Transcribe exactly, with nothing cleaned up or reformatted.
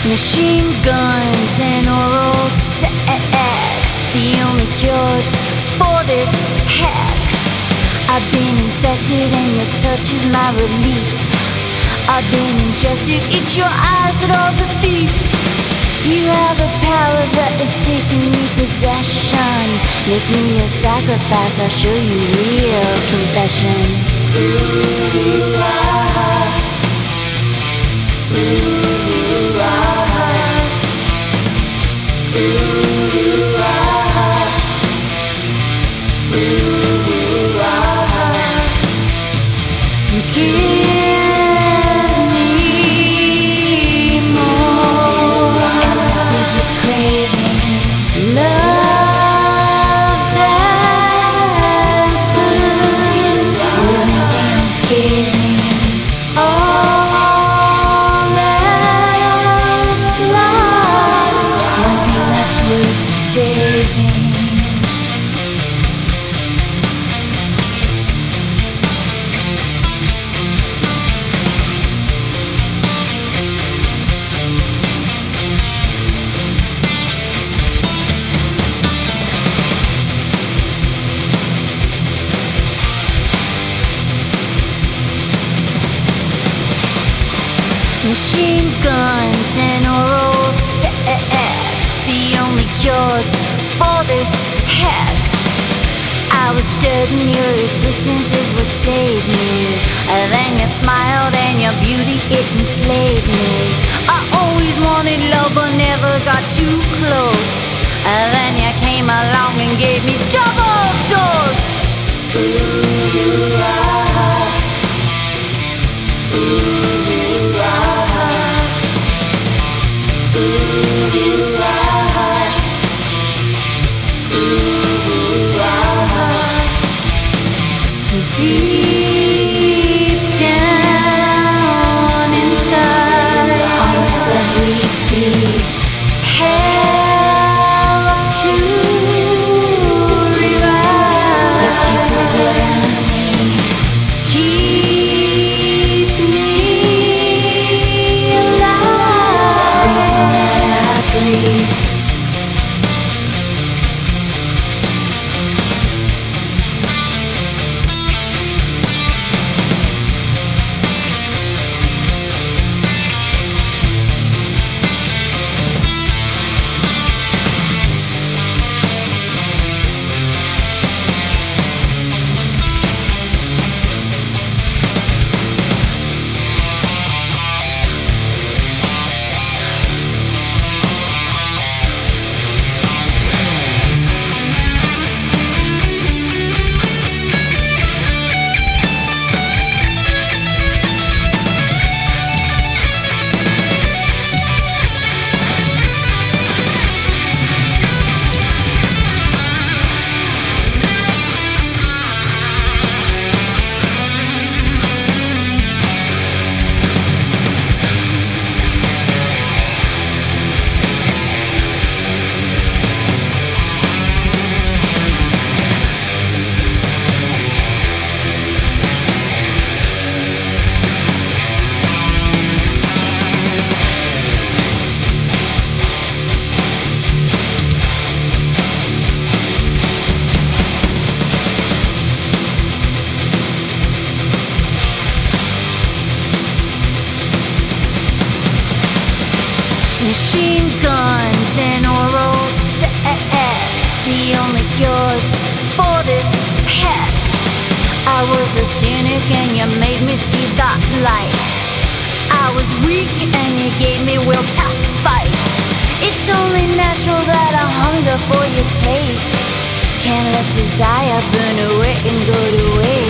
Machine guns and oral sex, the only cures for this hex. I've been infected and your touch is my relief. I've been injected, it's your eyes that are the thief. You have a power that is taking me possession. Make me a sacrifice, I'll show you real confession. Ooh, ah, ooh, ah, ooh, ah, ooh, ah. Give machine guns and oral sex, the only cures for this hex. I was dead and your existence is what saved me. And then you smiled and your beauty, it enslaved me. I always wanted love but never got too close. And then you came along and gave me double dose. Ooh, ah, ooh. Ooh, ah, ooh, ah. Deep down inside, all this love we feed, hell to revive. Your kiss is what I need. Keep me alive. Reason that I breathe. Machine guns and oral sex, the only cures for this hex. I was a cynic and you made me see that light. I was weak and you gave me will to fight. It's only natural that I hunger for your taste. Can't let desire burn away and go to waste.